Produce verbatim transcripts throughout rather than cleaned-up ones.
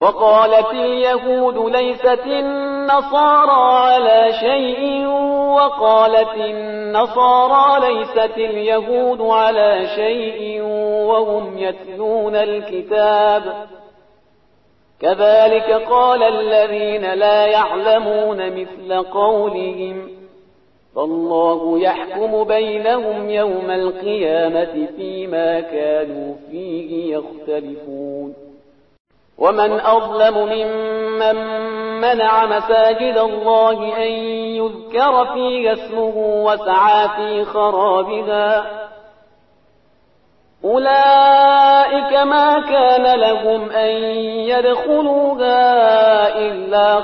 وقالت اليهود ليست النصارى على شيء وقالت النصارى ليست اليهود على شيء وهم يتلون الكتاب كذلك قال الذين لا يعلمون مثل قولهم فالله يحكم بينهم يوم القيامة فيما كانوا فيه يختلفون ومن أظلم ممن منع مساجد الله أن يذكر فيها اسمه وسعى في خرابها أولئك ما كان لهم أن يدخلوها إلا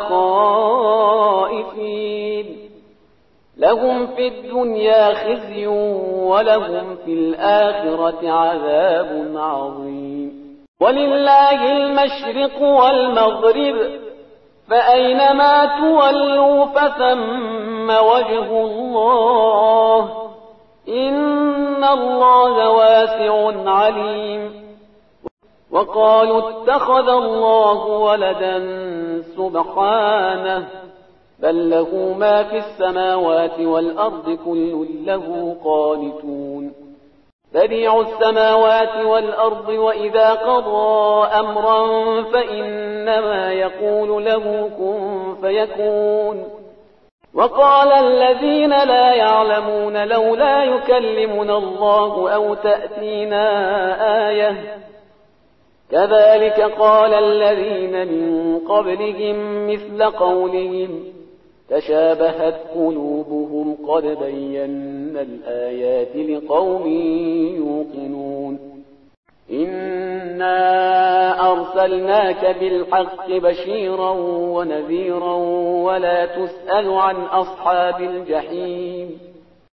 خائفين لهم في الدنيا خزي ولهم في الآخرة عذاب عظيم ولله المشرق والمغرب فأينما تولوا فثم وجه الله إن الله واسع عليم وقالوا اتخذ الله ولدا سبحانه بل له ما في السماوات والأرض كل له قانتون بديع السماوات والأرض وإذا قضى أمرا فإنما يقول له كن فيكون وقال الذين لا يعلمون لولا يكلمنا الله أو تأتينا آية كذلك قال الذين من قبلهم مثل قولهم تشابهت قلوبهم قد بينا الآيات لقوم يوقنون إنا أرسلناك بالحق بشيرا ونذيرا ولا تسأل عن أصحاب الجحيم